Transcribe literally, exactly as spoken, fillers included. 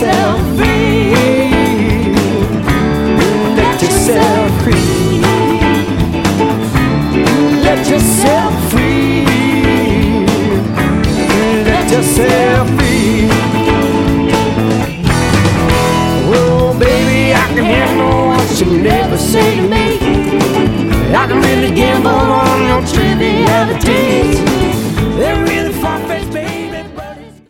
yourself free. Let yourself free. Let yourself free. Let yourself free. Oh, baby, I can handle what you never say to me. I can really gamble on